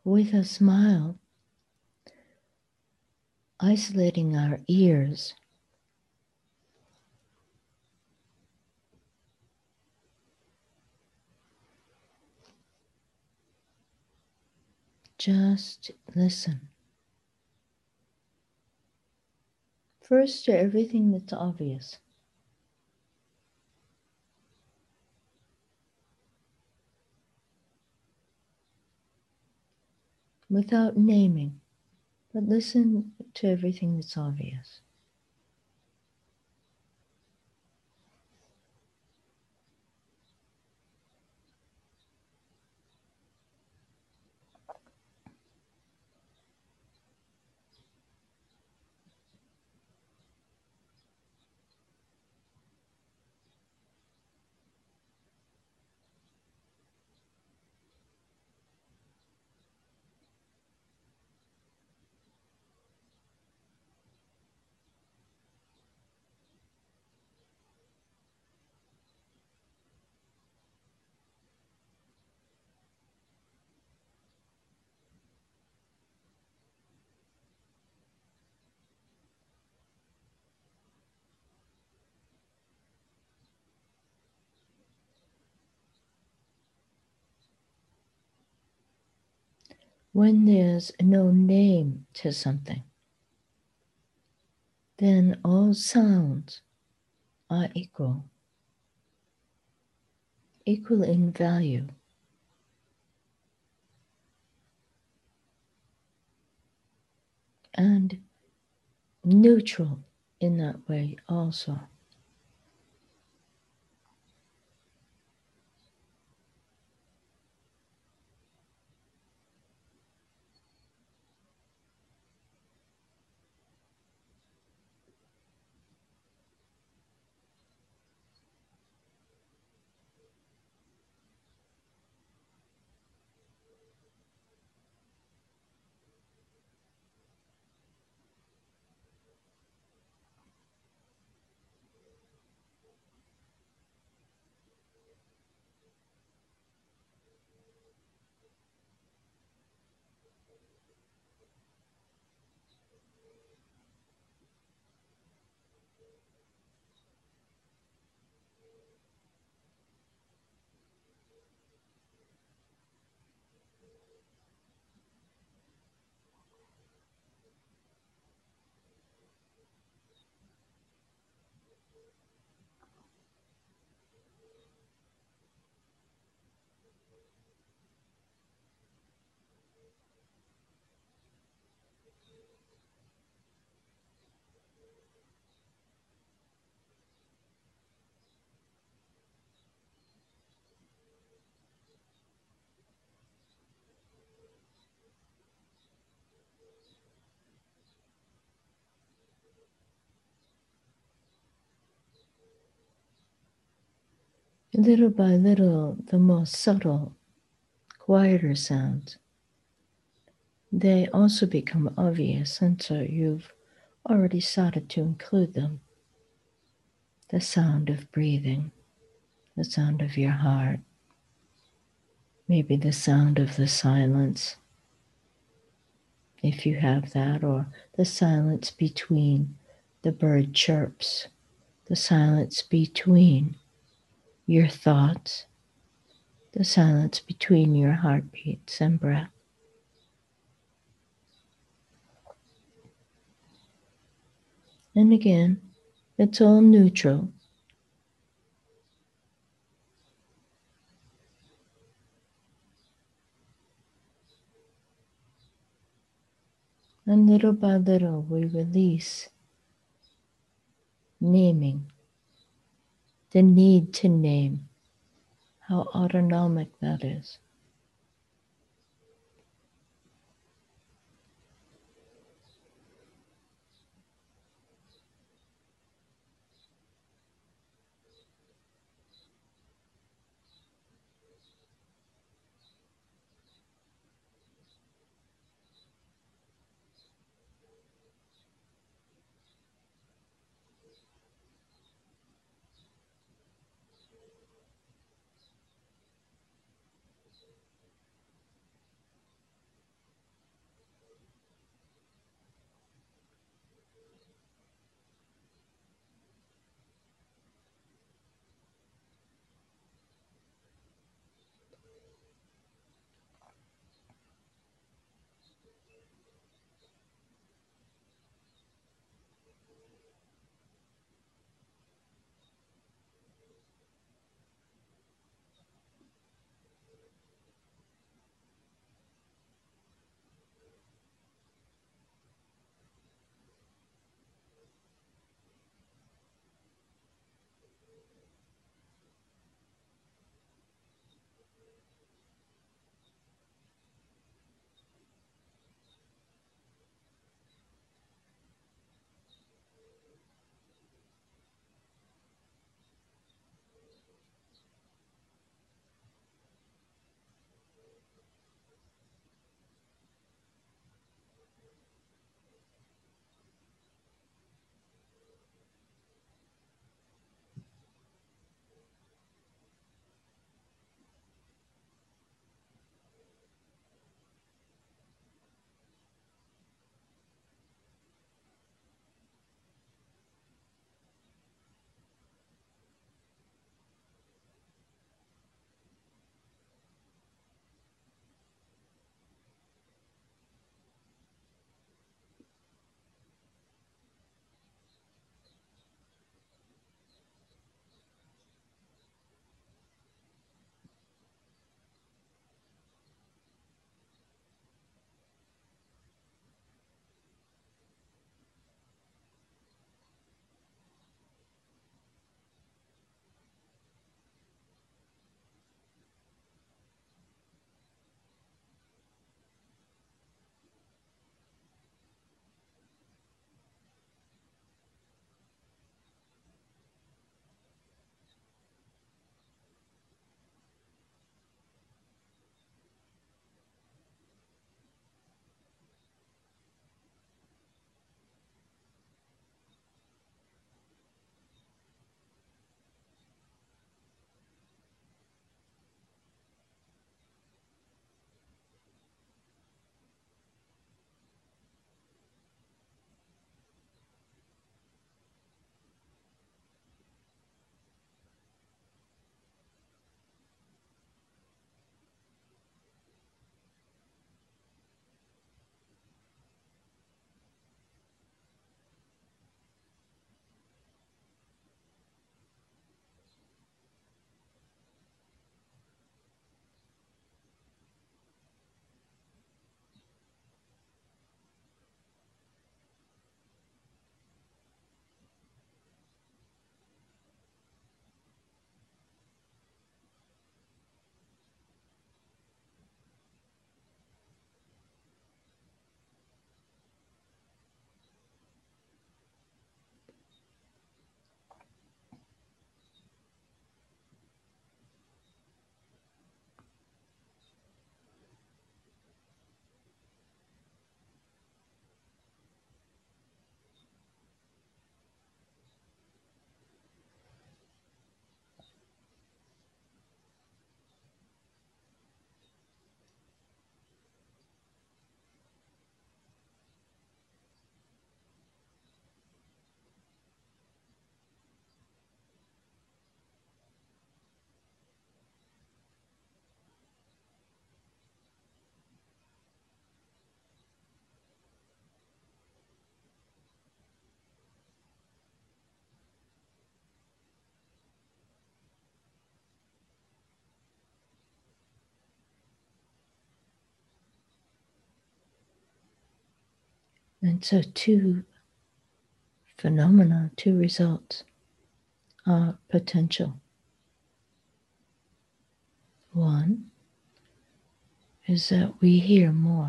with a smile, isolating our ears. Just listen. First to everything that's obvious. Without naming, but listen to everything that's obvious. When there's no name to something, then all sounds are equal in value. And neutral in that way also. Little by little, the more subtle, quieter sounds, they also become obvious, and so you've already started to include them. The sound of breathing, the sound of your heart, maybe the sound of the silence, if you have that, or the silence between the bird chirps, the silence between your thoughts, the silence between your heartbeats and breath. And again, it's all neutral. And little by little, we release naming, the need to name, how autonomic that is. And so two phenomena, two results are potential. One is that we hear more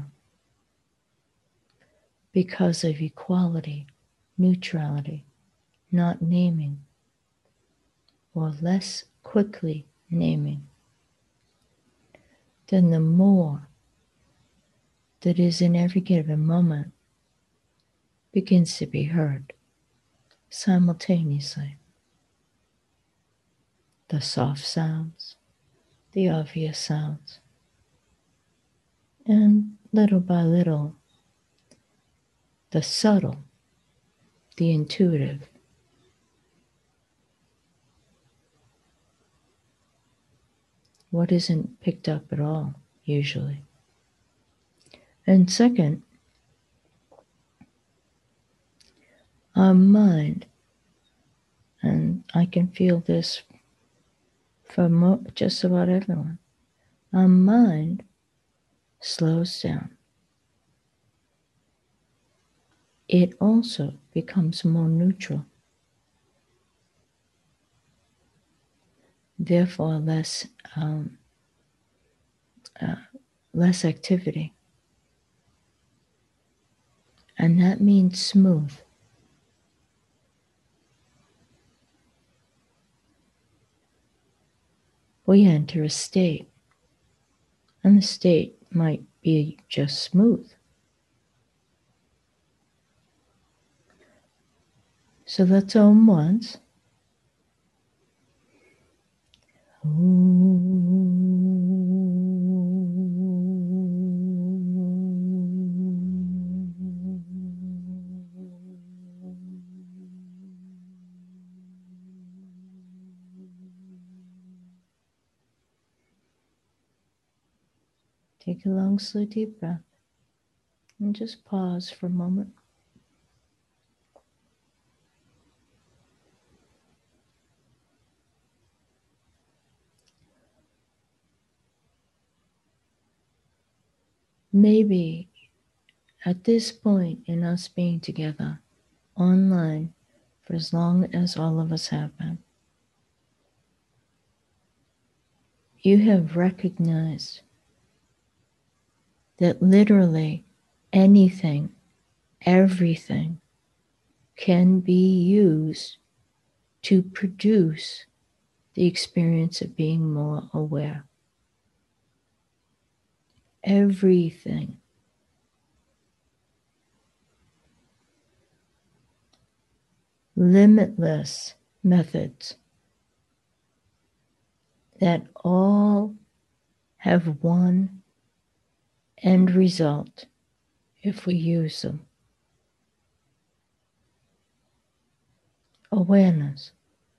because of equality, neutrality, not naming, or less quickly naming, then the more that is in every given moment begins to be heard simultaneously. The soft sounds, the obvious sounds, and little by little, the subtle, the intuitive. What isn't picked up at all, usually. And second, our mind, and I can feel this for just about everyone, our mind slows down. It also becomes more neutral. Therefore, less activity. And that means smooth. We enter a state, and the state might be just smooth. So let's Om once. Take a long, slow, deep breath and just pause for a moment. Maybe at this point in us being together online for as long as all of us have been, you have recognized that literally anything, everything can be used to produce the experience of being more aware. Everything. Limitless methods that all have one end result if we use them. Awareness.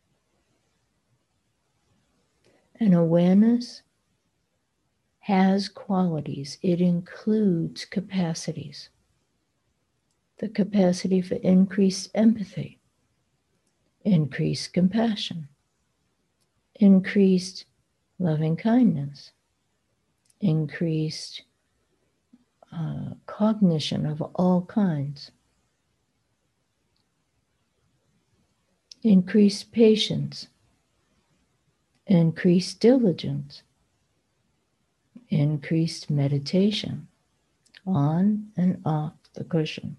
And awareness has qualities. It includes capacities. The capacity for increased empathy, increased compassion, increased loving kindness, increased cognition of all kinds, increased patience, increased diligence, increased meditation, on and off the cushion.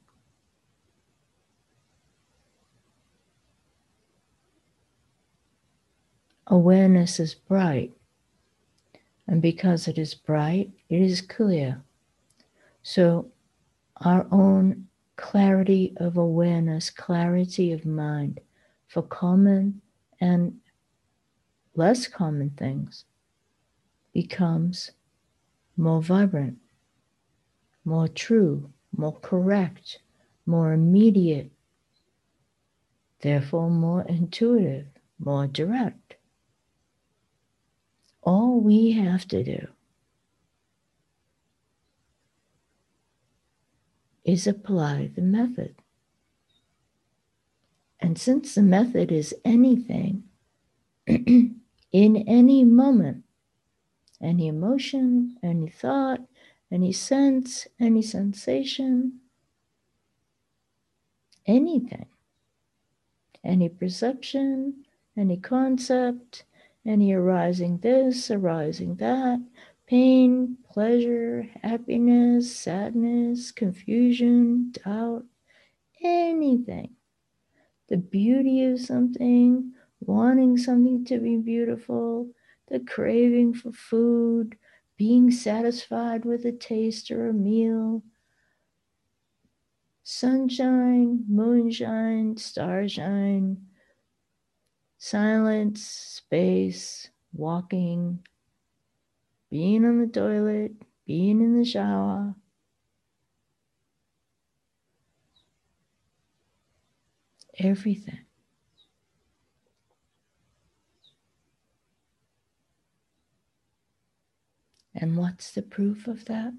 Awareness is bright, and because it is bright, it is clear. So our own clarity of awareness, clarity of mind for common and less common things becomes more vibrant, more true, more correct, more immediate, therefore more intuitive, more direct. All we have to do is apply the method. And since the method is anything, in any moment, any emotion, any thought, any sense, any sensation, anything, any perception, any concept, any arising this, arising that, pain, pleasure, happiness, sadness, confusion, doubt, anything. The beauty of something, wanting something to be beautiful, the craving for food, being satisfied with a taste or a meal, sunshine, moonshine, starshine, silence, space, walking, being on the toilet, being in the shower. Everything. And what's the proof of that?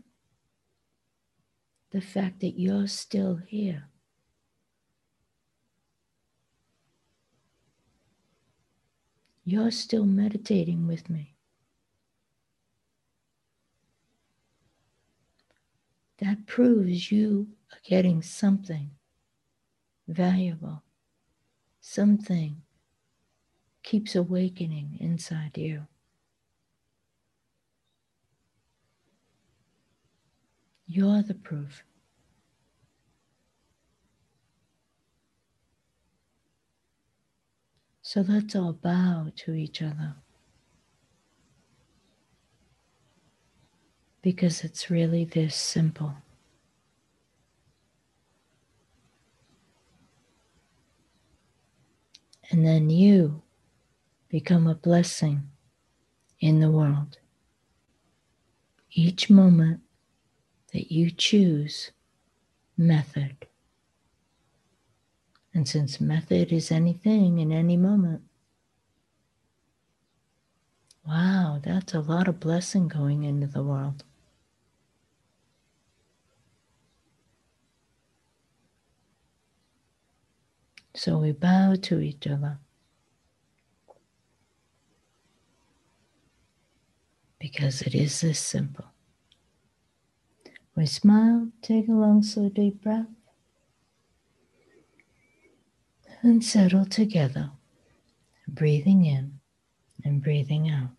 The fact that you're still here. You're still meditating with me. That proves you are getting something valuable. Something keeps awakening inside you. You're the proof. So let's all bow to each other. Because it's really this simple. And then you become a blessing in the world. Each moment that you choose method. And since method is anything in any moment, wow, that's a lot of blessing going into the world. So we bow to each other. Because it is this simple. We smile, take a long, slow, deep breath, and settle together, breathing in and breathing out.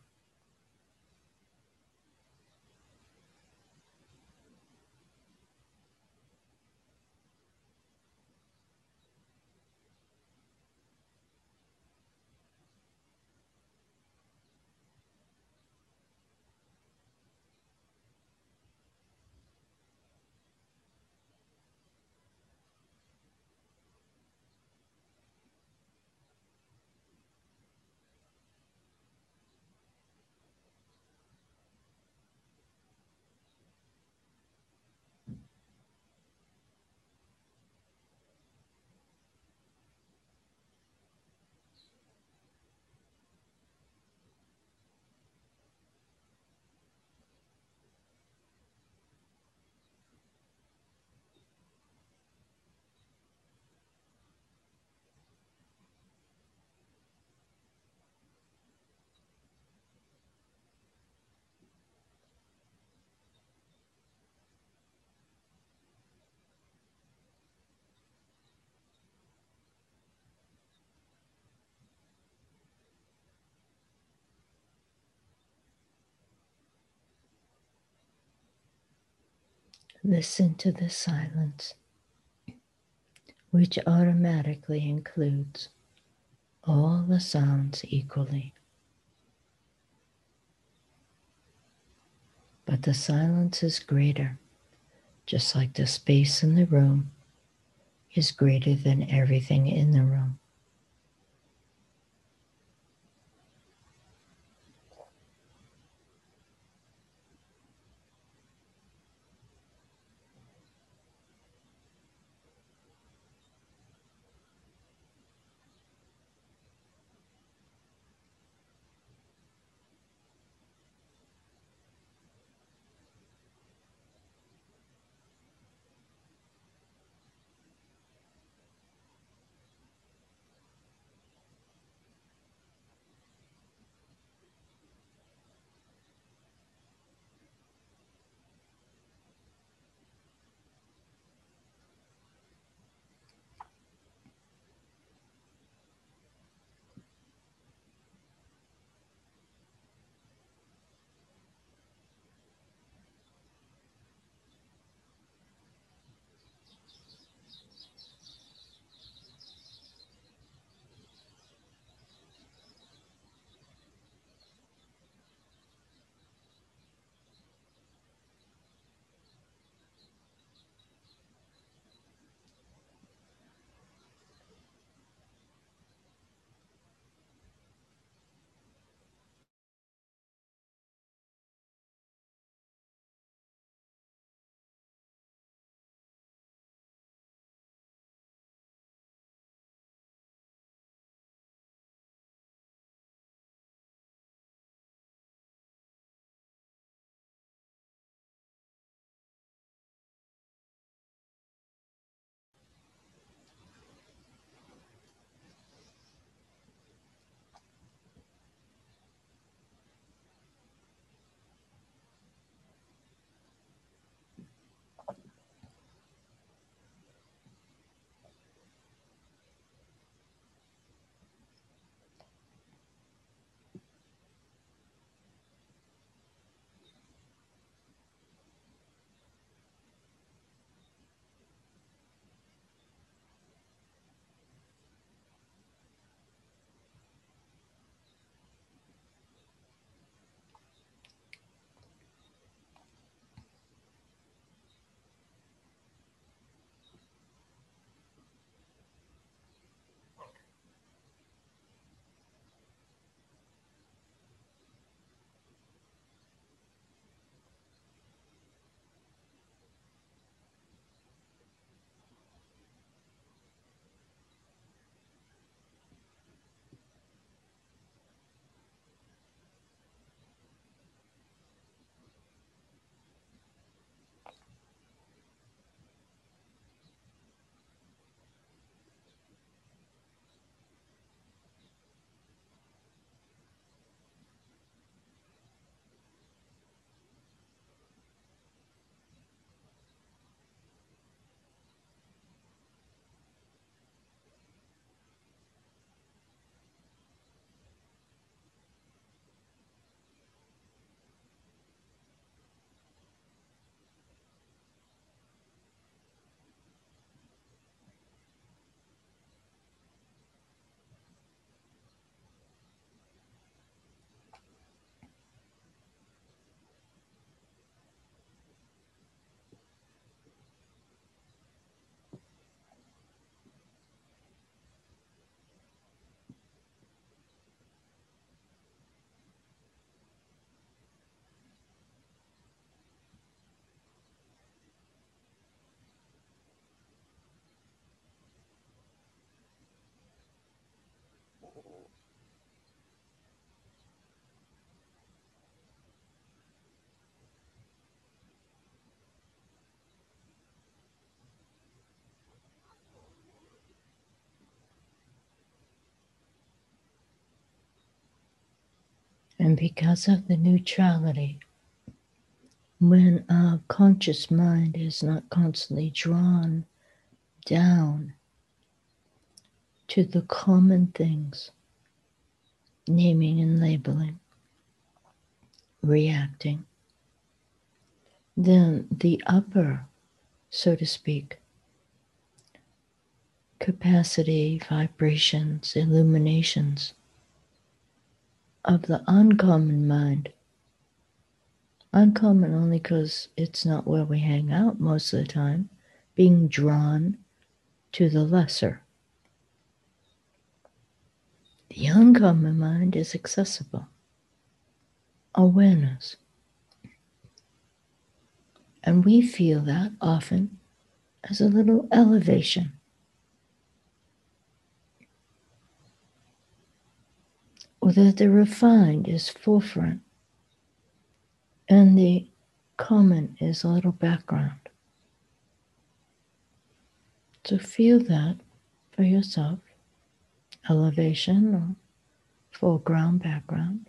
Listen to the silence, which automatically includes all the sounds equally. But the silence is greater, just like the space in the room is greater than everything in the room. And because of the neutrality, when our conscious mind is not constantly drawn down to the common things, naming and labeling, reacting, then the upper, so to speak, capacity, vibrations, illuminations of the uncommon mind, uncommon only because it's not where we hang out most of the time, being drawn to the lesser. The uncommon mind is accessible. Awareness. And we feel that often as a little elevation. Or that the refined is forefront and the common is a little background. So feel that for yourself, elevation or foreground, background.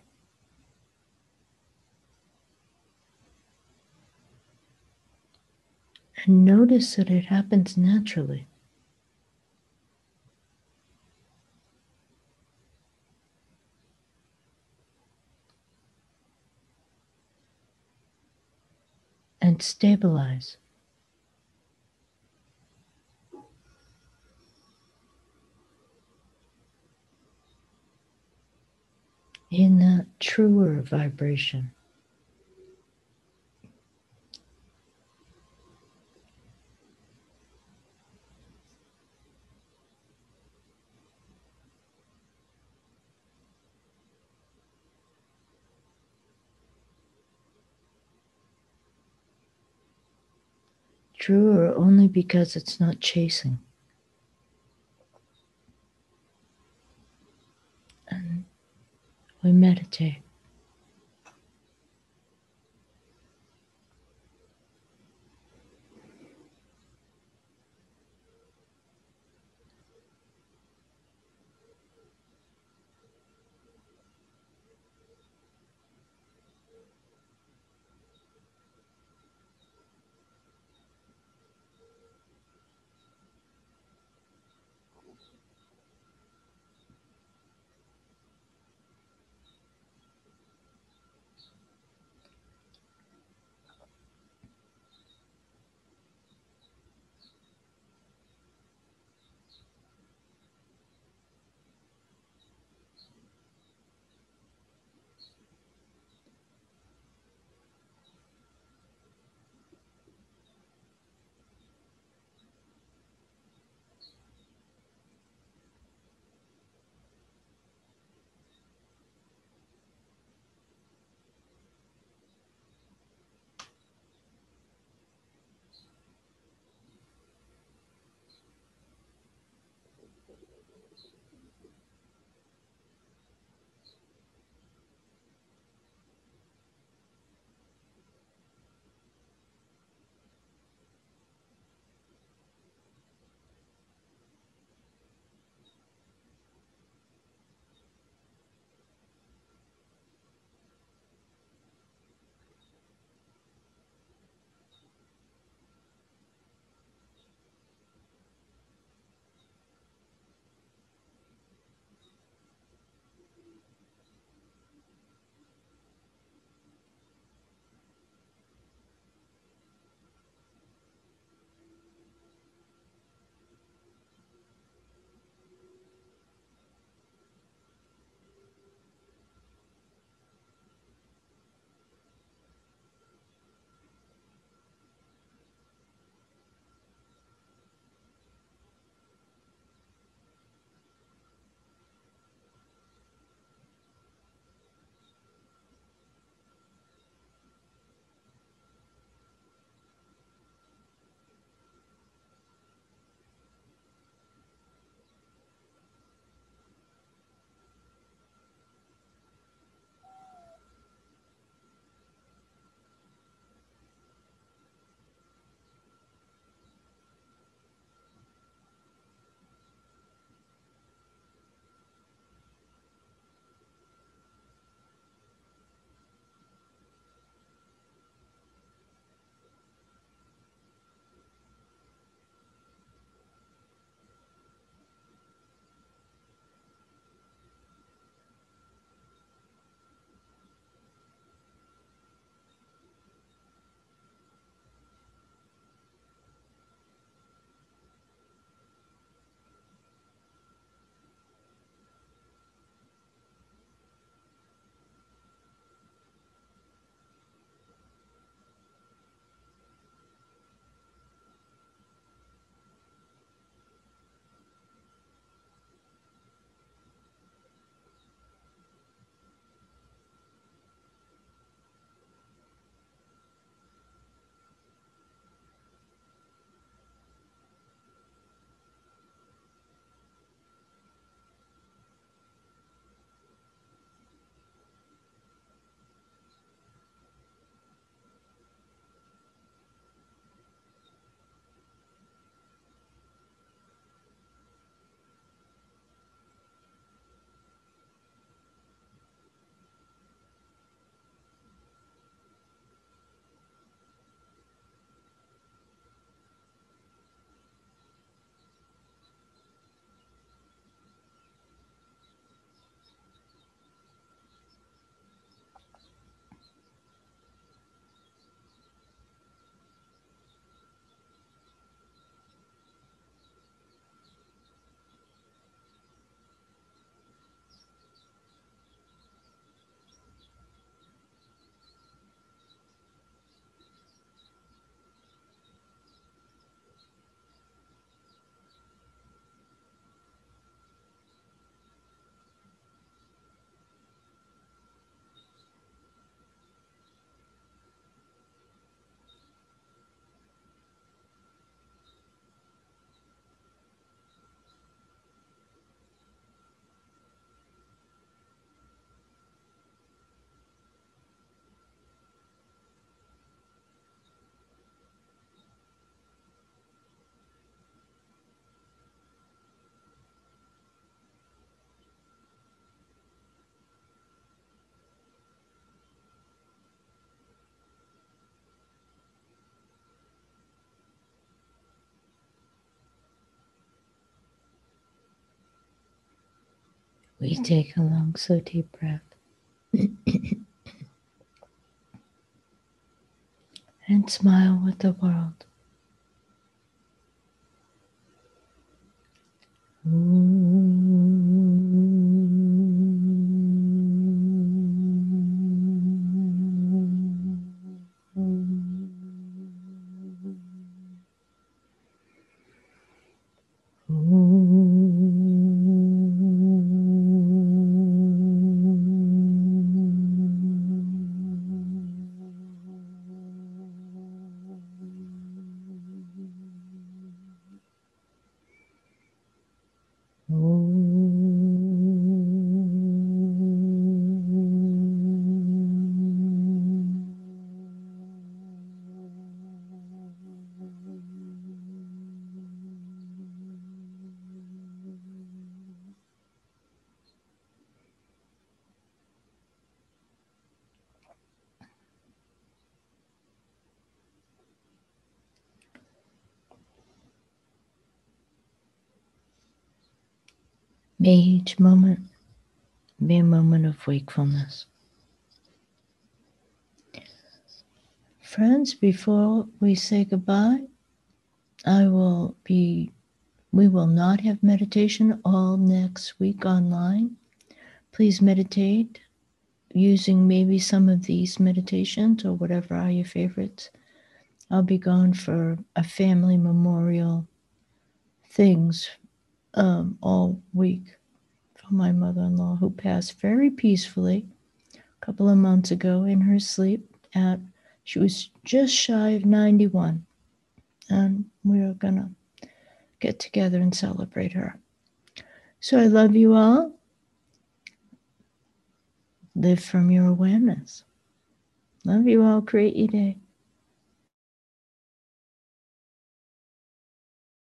And notice that it happens naturally. And stabilize. In that truer vibration. Truer only because it's not chasing. And we meditate. We take a long, slow, deep breath. And smile with the world. May each moment be a moment of wakefulness. Friends, before we say goodbye, we will not have meditation all next week online. Please meditate using maybe some of these meditations or whatever are your favorites. I'll be gone for a family memorial things all week for my mother-in-law, who passed very peacefully a couple of months ago in her sleep. She was just shy of 91, and we're gonna get together and celebrate her. So I love you all. Live from your awareness. Love you all. Create your day.